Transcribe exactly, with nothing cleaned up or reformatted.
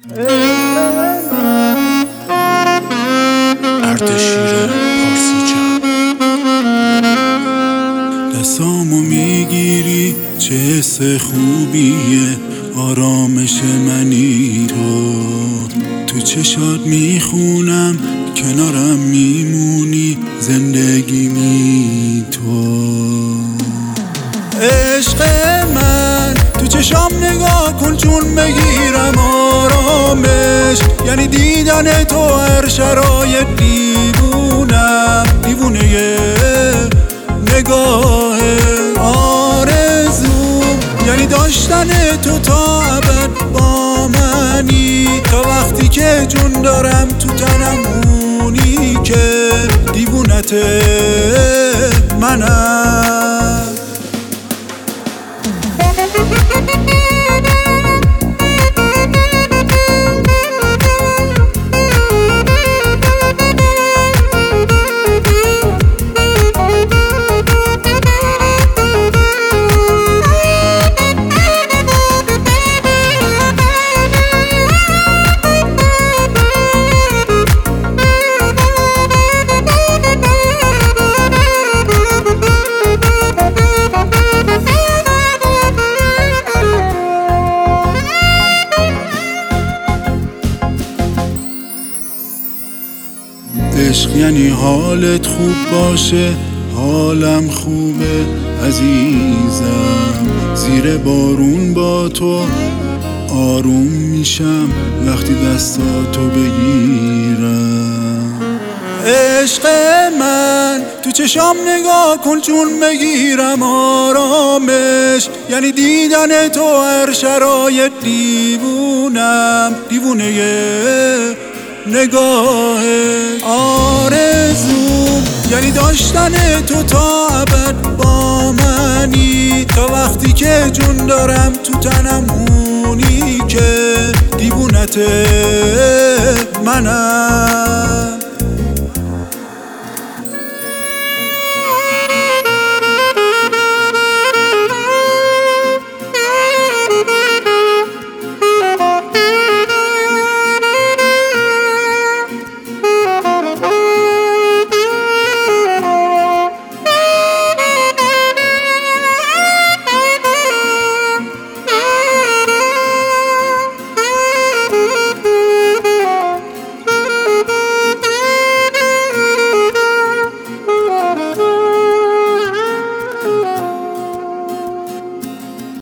اردشیر پارسیجان. دستامو میگیری چه حس خوبیه، آرامش منی تو. تو چشات میخونم کنارم میمونی، زندگی می تو. عشق من تو چشام نگاه کن چون بگیرم آرامش، یعنی دیدن تو هر شرایط دیوونم، دیوونه نگاه آرزوم، یعنی داشتن تو تا ابد با منی، تا وقتی که جون دارم تو تنم اونی که دیوونت منم. عشق یعنی حالت خوب باشه، حالم خوبه عزیزم. زیر بارون با تو آروم میشم وقتی دستاتو بگیرم. عشق من تو چشام نگاه کن چون بگیرم آرامش، یعنی دیدن تو هر شرایط دیوونم، دیوونه نگاه آرزوم، یعنی داشتن تو تا ابد با منی، تا وقتی که جون دارم تو تنم اونی که دیوونت منم.